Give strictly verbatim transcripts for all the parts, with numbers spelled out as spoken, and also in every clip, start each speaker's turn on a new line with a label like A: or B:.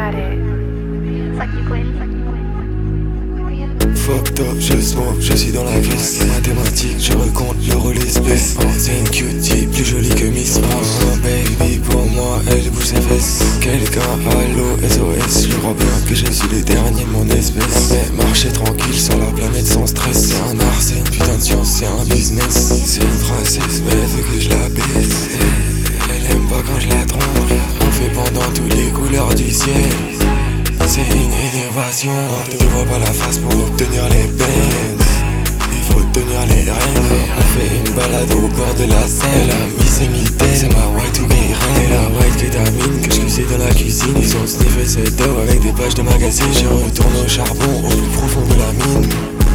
A: Fuck top, je smoke, je suis dans la caisse. Mathématiques, je recompte l'euro l'espèce. C'est une cutie, plus jolie que Miss France. Oh baby, pour moi, elle bouge ses fesses. Quelqu'un, allo, S O S. Je crois bien que je suis le dernier de mon espèce. Mais marcher tranquille sur la planète sans stress. C'est un art, c'est une putain de science, c'est un business. C'est une princesse, mais elle veut que je la baisse. Elle aime pas quand je la trompe. On fait pendant toutes les couleurs du ciel. C'est une innovation. Tu vois pas la face pour obtenir les peines. Il faut tenir les rênes. On fait une balade au bord de la Seine. La miss est mitaine, c'est ma white ou gay reine. La white kétamine que je cuisais dans la cuisine. Ils ont sniffé cette dough avec des pages de magazine. Je retourne au charbon au plus profond de la mine.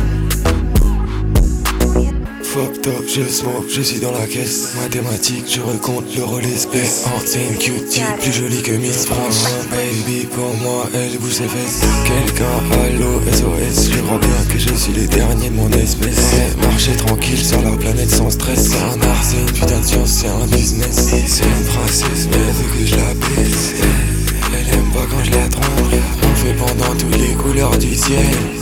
A: Fuck top, je smoke, je suis dans la caisse. Mathématiques, je recompte l'euro l'espèce. C'est une cutie, plus jolie que Miss France. Oh baby, pour moi, elle bouge ses fesses. Quelqu'un, allo, S O S. Je crois bien que je suis le dernier de mon espèce. Mais marcher tranquille sur la planète sans stress. C'est un art, c'est une putain de science, c'est un business. C'est une princesse, mais elle veut que je la baisse. Elle aime pas quand je la trompe. On fait pendant toutes les couleurs du ciel.